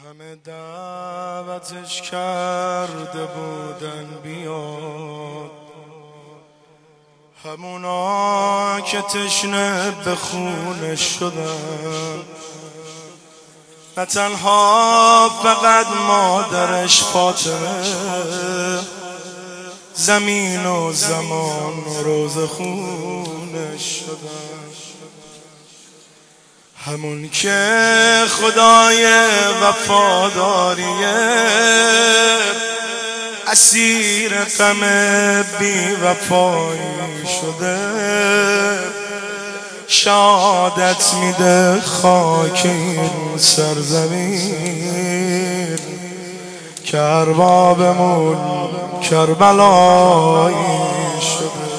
همه دعوتش کرده بودن بیاد، همونا که تشنه به خونش شدن، نه تنها فقط مادرش فاطمه، زمین و زمان روز خونش شدن. همون که خدای وفاداریه اسیر غم بی وفایی شده، شهادت میده خاک این سرزمین که اربابمون کربلایی شده.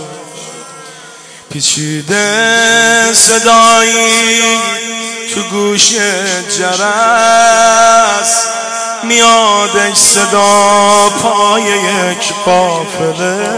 پیچیده صدایی تو گوش جرس، میادش صدا پای یک قافله،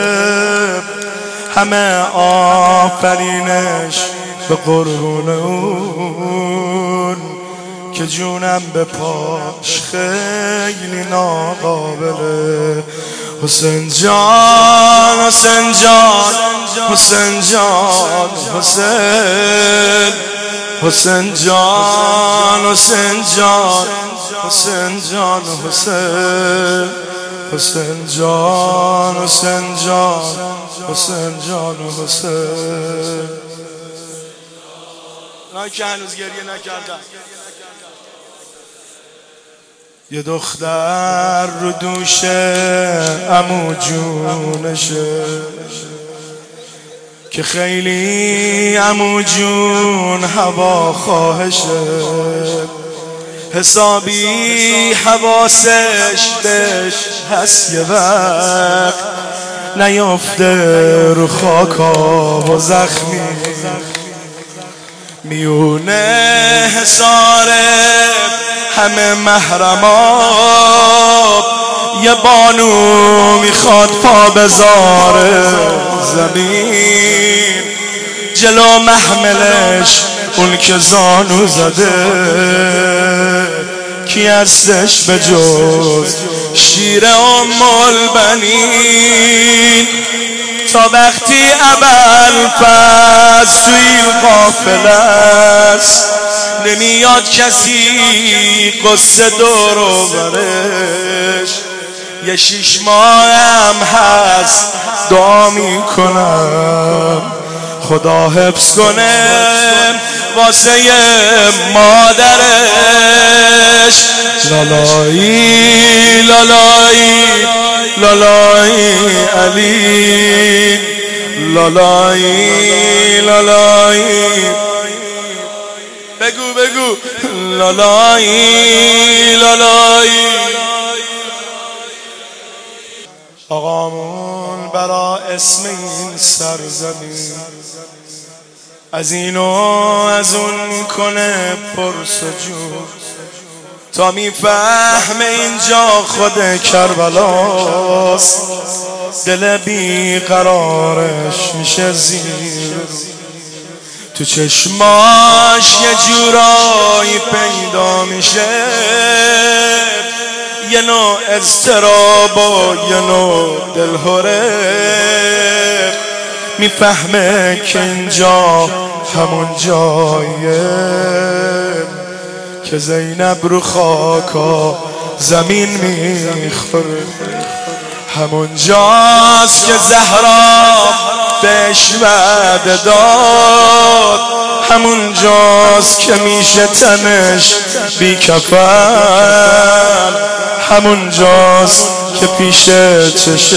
همه آفرینش به قربون اون که جونم به پاش خیلی ناقابله. حسین جان حسین جان حسین جان حسین حسین جان حسین جان حسین جان حسین حسین جان حسین جان حسین جان حسین. نه که هنوز گریه نکردم. یه دختر رو دوش عمو جونشه که خیلی عمو جون هوا خواهشه، حسابی حواسش بهش هست یه وقت نیافته رو خاکا و زخمی، میونه حساره همه محرمات، یه بانو میخواد پا بذاره زمین، جلو محملش اون که زانو زده، کی هستش به جز شیر ام البنین. تا وقتی ابوالفضل توی این قافله است، نمیاد کسی قصه دور و برش، یه 6 ماهم هست دعا میکنم خدا حفظ کنه واسه مادرش. لالایی لالایی لالایی علی، لالایی لالایی بگو بگو لالایی لالایی. آقامون برا اسم این سرزمین از این و از اون میکنه پرس و جو، تا میفهمه اینجا خود کربلاست، دل بیقرارش میشه زیر، تو چشماش یه جورایی پیدا میشه، یه نوع اضطراب و یه نوع دلهوره، میفهمه که اینجا همون جایه که زینب رو خاکا زمین میخوره، همون جاست که زهرا بهش وعده داد، همون جاست که میشه تنش بی کفن، همون جاست که پیش چش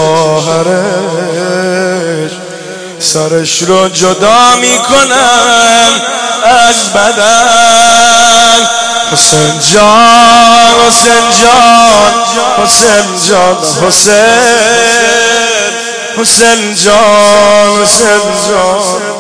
خواهرش سرش رو جدا میکنن از بدن. حسین جان حسین جان حسین جان حسین حسین جان حسین جان